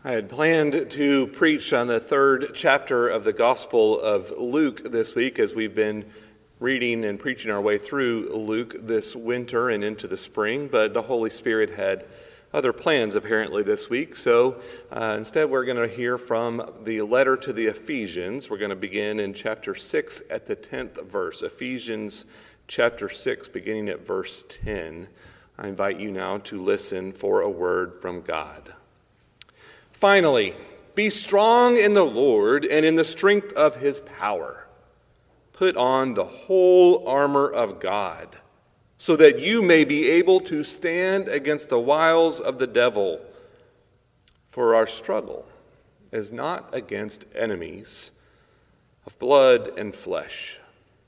I had planned to preach on the third chapter of the Gospel of Luke this week as we've been reading and preaching our way through Luke this winter and into the spring, but the Holy Spirit had other plans apparently this week. So instead we're going to hear from the letter to the Ephesians. We're going to begin in chapter 6 at the 10th verse. Ephesians chapter 6 beginning at verse 10. I invite you now to listen for a word from God. Finally, be strong in the Lord and in the strength of his power. Put on the whole armor of God, so that you may be able to stand against the wiles of the devil. For our struggle is not against enemies of blood and flesh,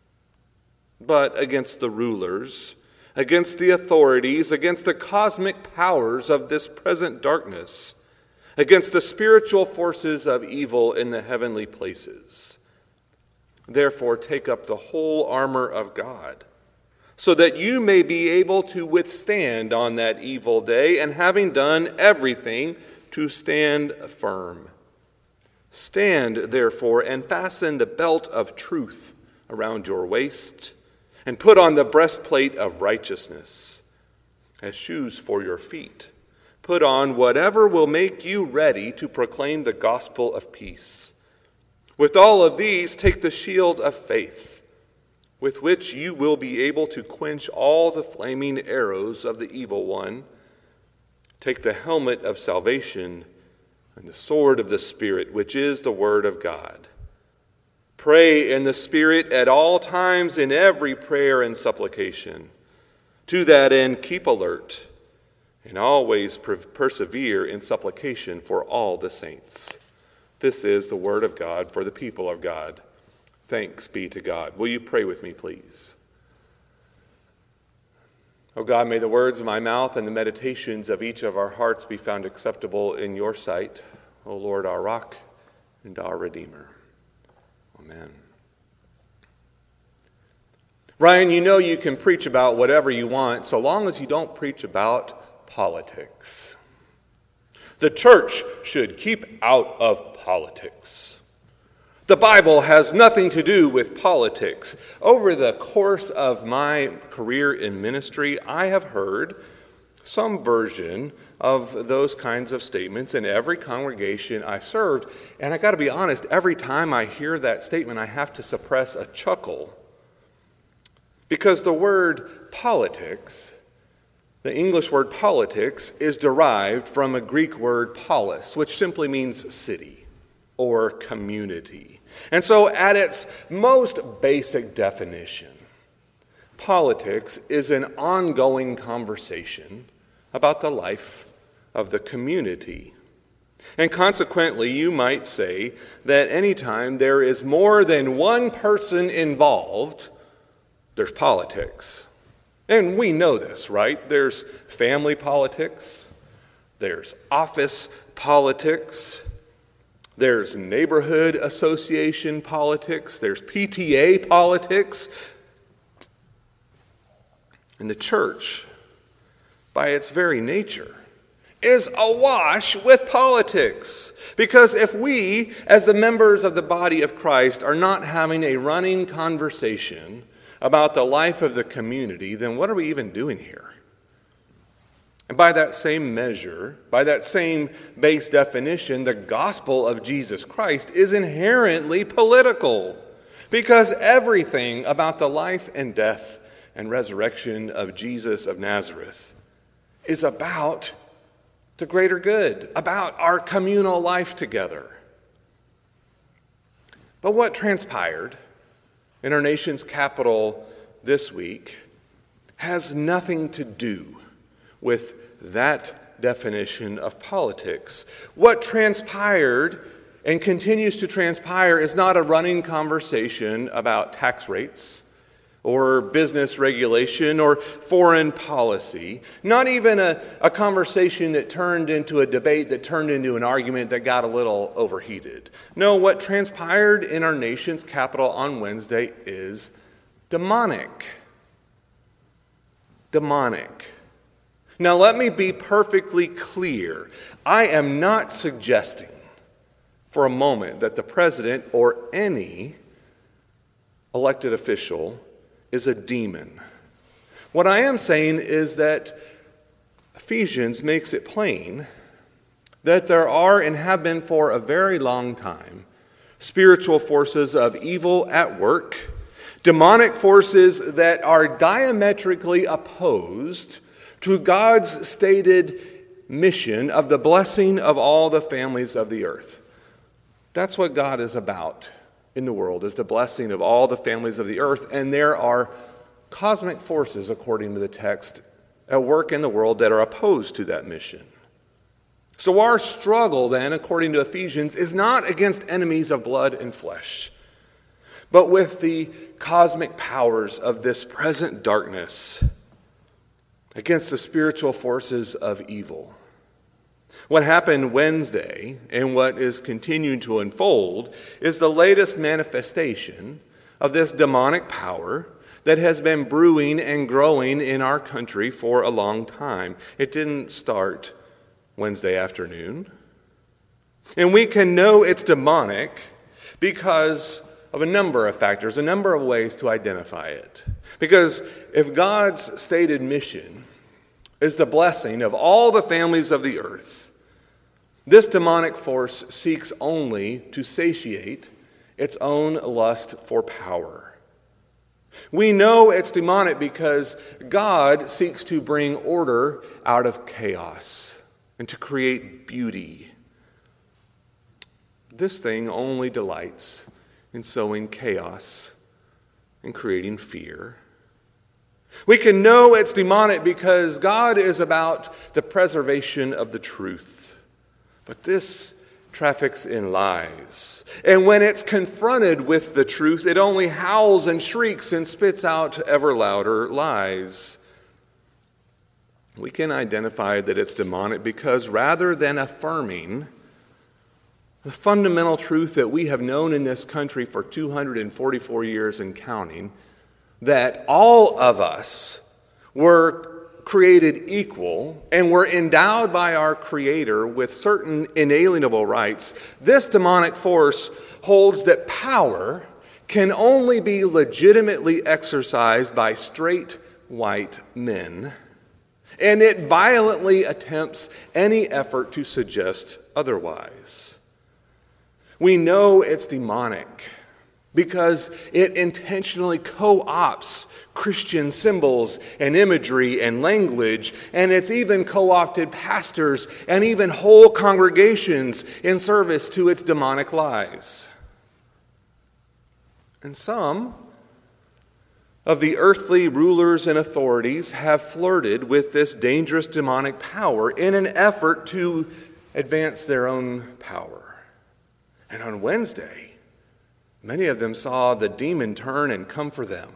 but against the rulers, against the authorities, against the cosmic powers of this present darkness, against the spiritual forces of evil in the heavenly places. Therefore, take up the whole armor of God, so that you may be able to withstand on that evil day, and having done everything, to stand firm. Stand, therefore, and fasten the belt of truth around your waist, and put on the breastplate of righteousness. As shoes for your feet, put on whatever will make you ready to proclaim the gospel of peace. With all of these, take the shield of faith, with which you will be able to quench all the flaming arrows of the evil one. Take the helmet of salvation and the sword of the Spirit, which is the word of God. Pray in the Spirit at all times in every prayer and supplication. To that end, keep alert, and always persevere in supplication for all the saints. This is the word of God for the people of God. Thanks be to God. Will you pray with me, please? O God, may the words of my mouth and the meditations of each of our hearts be found acceptable in your sight, O Lord, our rock and our Redeemer. Amen. Ryan, you know you can preach about whatever you want so long as you don't preach about politics. The church should keep out of politics. The Bible has nothing to do with politics. Over the course of my career in ministry, I have heard some version of those kinds of statements in every congregation I served. And I got to be honest, every time I hear that statement, I have to suppress a chuckle. Because the word politics, the English word politics, is derived from a Greek word polis, which simply means city or community. And so at its most basic definition, politics is an ongoing conversation about the life of the community. And consequently, you might say that anytime there is more than one person involved, there's politics. And we know this, right? There's family politics, there's office politics, there's neighborhood association politics, there's PTA politics. And the church, by its very nature, is awash with politics. Because if we, as the members of the body of Christ, are not having a running conversation about the life of the community, then what are we even doing here? And by that same measure, by that same base definition, the gospel of Jesus Christ is inherently political, because everything about the life and death and resurrection of Jesus of Nazareth is about the greater good, about our communal life together. But what transpired in our nation's capital this week has nothing to do with that definition of politics. What transpired and continues to transpire is not a running conversation about tax rates or business regulation or foreign policy, not even a conversation that turned into a debate that turned into an argument that got a little overheated. No, what transpired in our nation's capital on Wednesday is demonic. Demonic. Now, let me be perfectly clear. I am not suggesting for a moment that the president or any elected official is a demon. What I am saying is that Ephesians makes it plain that there are and have been for a very long time spiritual forces of evil at work, demonic forces that are diametrically opposed to God's stated mission of the blessing of all the families of the earth. That's what God is about in the world, is the blessing of all the families of the earth. And there are cosmic forces, according to the text, at work in the world that are opposed to that mission. So our struggle then, according to Ephesians, is not against enemies of blood and flesh, but with the cosmic powers of this present darkness, against the spiritual forces of evil. What happened Wednesday and what is continuing to unfold is the latest manifestation of this demonic power that has been brewing and growing in our country for a long time. It didn't start Wednesday afternoon. And we can know it's demonic because of a number of factors, a number of ways to identify it. Because if God's stated mission is the blessing of all the families of the earth, this demonic force seeks only to satiate its own lust for power. We know it's demonic because God seeks to bring order out of chaos and to create beauty. This thing only delights in sowing chaos and creating fear. We can know it's demonic because God is about the preservation of the truth. But this traffics in lies. And when it's confronted with the truth, it only howls and shrieks and spits out ever louder lies. We can identify that it's demonic because rather than affirming the fundamental truth that we have known in this country for 244 years and counting, that all of us were created equal and were endowed by our Creator with certain inalienable rights, this demonic force holds that power can only be legitimately exercised by straight white men, and it violently attempts any effort to suggest otherwise. We know it's demonic because it intentionally co-opts Christian symbols and imagery and language, and it's even co-opted pastors and even whole congregations in service to its demonic lies. And some of the earthly rulers and authorities have flirted with this dangerous demonic power in an effort to advance their own power. And on Wednesday, many of them saw the demon turn and come for them.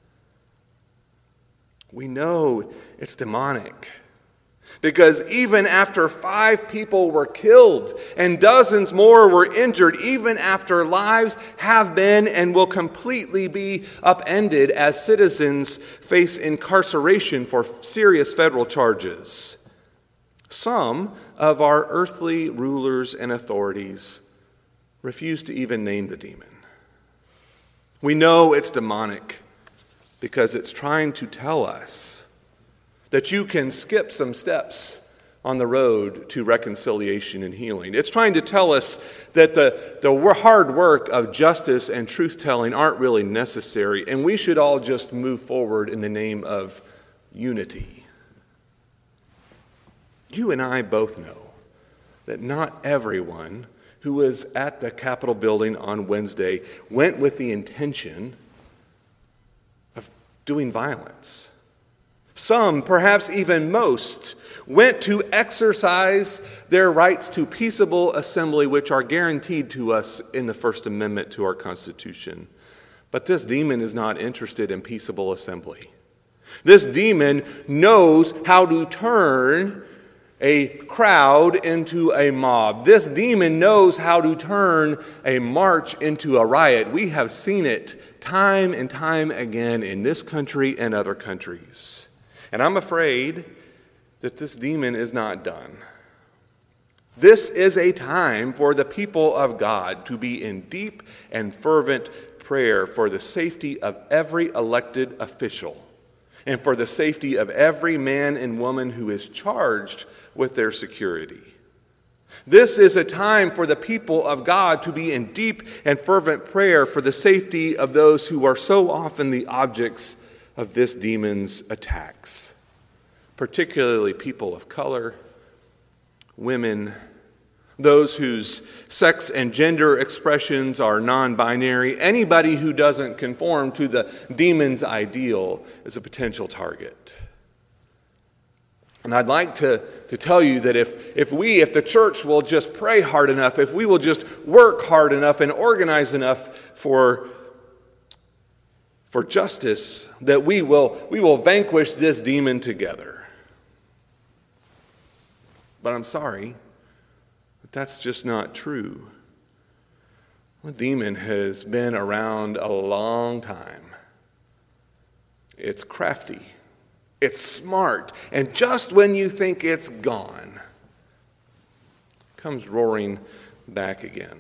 We know it's demonic because even after 5 people were killed and dozens more were injured, even after lives have been and will completely be upended as citizens face incarceration for serious federal charges, some of our earthly rulers and authorities refuse to even name the demon. We know it's demonic because it's trying to tell us that you can skip some steps on the road to reconciliation and healing. It's trying to tell us that the hard work of justice and truth-telling aren't really necessary, and we should all just move forward in the name of unity. You and I both know that not everyone who was at the Capitol building on Wednesday went with the intention of doing violence. Some, perhaps even most, went to exercise their rights to peaceable assembly, which are guaranteed to us in the First Amendment to our Constitution. But this demon is not interested in peaceable assembly. This demon knows how to turn a crowd into a mob. This demon knows how to turn a march into a riot. We have seen it time and time again in this country and other countries. And I'm afraid that this demon is not done. This is a time for the people of God to be in deep and fervent prayer for the safety of every elected official and for the safety of every man and woman who is charged with their security. This is a time for the people of God to be in deep and fervent prayer for the safety of those who are so often the objects of this demon's attacks, particularly people of color, women, those whose sex and gender expressions are non-binary. Anybody who doesn't conform to the demon's ideal is a potential target. And I'd like to tell you that if the church will just pray hard enough, if we will just work hard enough and organize enough for justice, that we will vanquish this demon together. But I'm sorry, but that's just not true. The demon has been around a long time. It's crafty. It's smart, and just when you think it's gone, it comes roaring back again.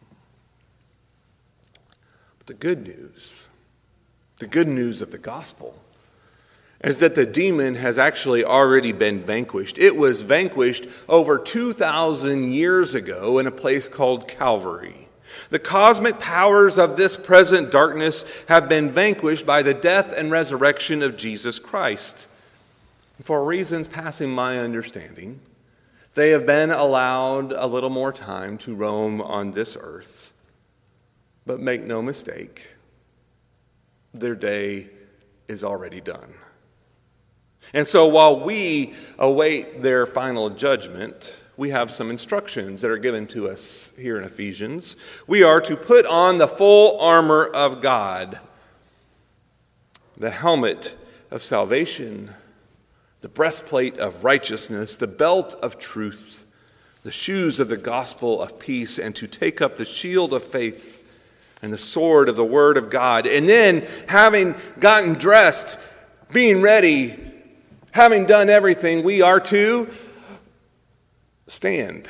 But the good news of the gospel is that the demon has actually already been vanquished. It was vanquished over 2,000 years ago in a place called Calvary. The cosmic powers of this present darkness have been vanquished by the death and resurrection of Jesus Christ. For reasons passing my understanding, they have been allowed a little more time to roam on this earth. But make no mistake, their day is already done. And so while we await their final judgment, we have some instructions that are given to us here in Ephesians. We are to put on the full armor of God, the helmet of salvation, the breastplate of righteousness, the belt of truth, the shoes of the gospel of peace, and to take up the shield of faith and the sword of the word of God. And then, having gotten dressed, being ready, having done everything, we are to stand.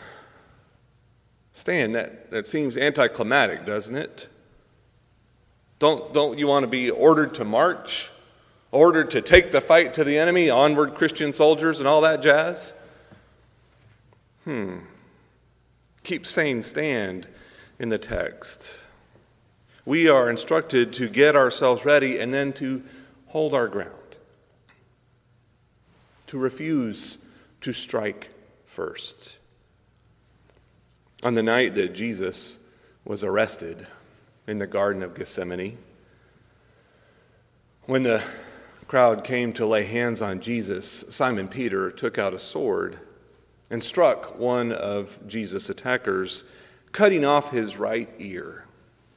Stand. That seems anticlimactic, doesn't it? Don't you want to be ordered to march? Ordered to take the fight to the enemy? Onward, Christian soldiers, and all that jazz? Keep saying stand in the text. We are instructed to get ourselves ready and then to hold our ground. To refuse to strike first. On the night that Jesus was arrested in the Garden of Gethsemane, when the crowd came to lay hands on Jesus, Simon Peter took out a sword and struck one of Jesus' attackers, cutting off his right ear.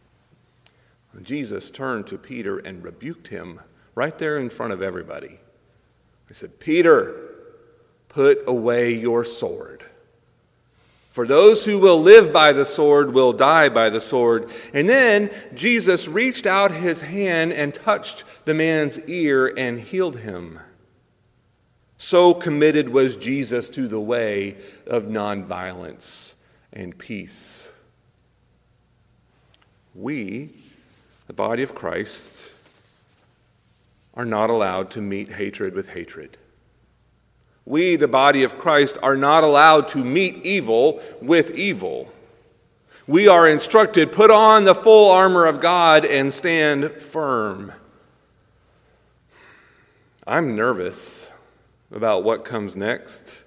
Jesus turned to Peter and rebuked him right there in front of everybody. He said, "Peter, put away your sword. For those who will live by the sword will die by the sword." And then Jesus reached out his hand and touched the man's ear and healed him. So committed was Jesus to the way of nonviolence and peace. We, the body of Christ, are not allowed to meet hatred with hatred. We, the body of Christ, are not allowed to meet evil with evil. We are instructed, put on the full armor of God and stand firm. I'm nervous about what comes next.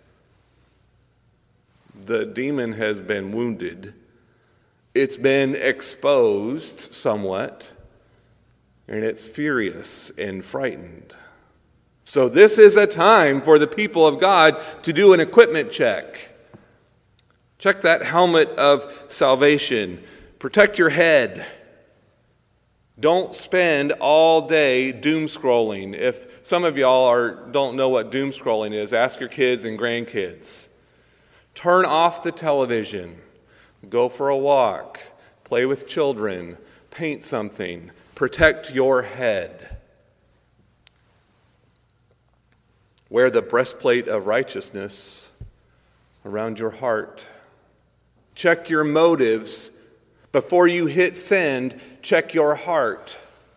The demon has been wounded. It's been exposed somewhat, and it's furious and frightened. So this is a time for the people of God to do an equipment check. Check that helmet of salvation. Protect your head. Don't spend all day doom scrolling. If some of y'all don't know what doom scrolling is, ask your kids and grandkids. Turn off the television. Go for a walk. Play with children. Paint something. Protect your head. Wear the breastplate of righteousness around your heart. Check your motives. Before you hit send, check your heart.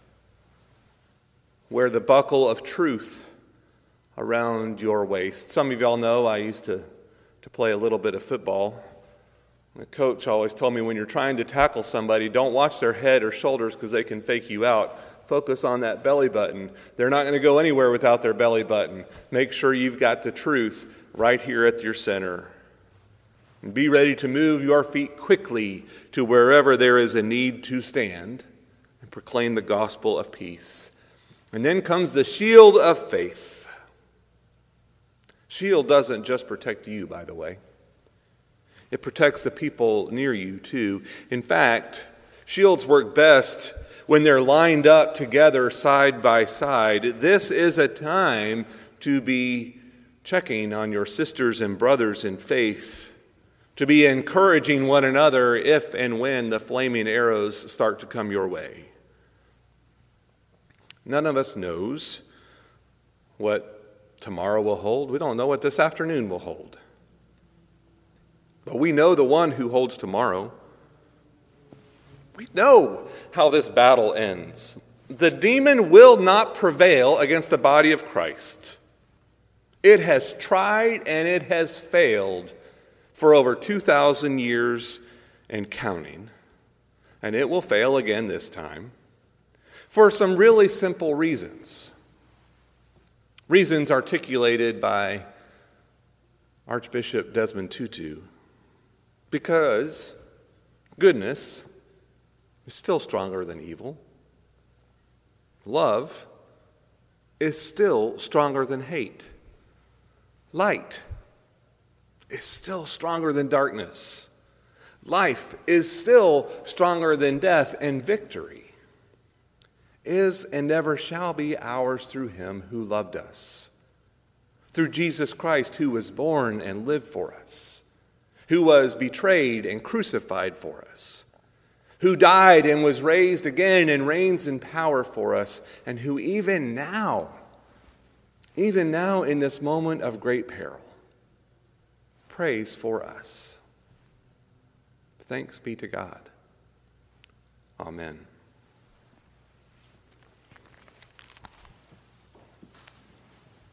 Wear the buckle of truth around your waist. Some of y'all know I used to play a little bit of football. The coach always told me, when you're trying to tackle somebody, don't watch their head or shoulders because they can fake you out. Focus on that belly button. They're not going to go anywhere without their belly button. Make sure you've got the truth right here at your center. And be ready to move your feet quickly to wherever there is a need to stand and proclaim the gospel of peace. And then comes the shield of faith. Shield doesn't just protect you, by the way. It protects the people near you, too. In fact, shields work best when they're lined up together side by side. This is a time to be checking on your sisters and brothers in faith, to be encouraging one another if and when the flaming arrows start to come your way. None of us knows what tomorrow will hold. We don't know what this afternoon will hold. But we know the one who holds tomorrow. We know how this battle ends. The demon will not prevail against the body of Christ. It has tried and it has failed for over 2,000 years and counting. And it will fail again this time for some really simple reasons. Reasons articulated by Archbishop Desmond Tutu. Because goodness is still stronger than evil. Love is still stronger than hate. Light is still stronger than darkness. Life is still stronger than death, and victory is and never shall be ours through him who loved us. Through Jesus Christ, who was born and lived for us, who was betrayed and crucified for us, who died and was raised again and reigns in power for us, and who even now in this moment of great peril, prays for us. Thanks be to God. Amen.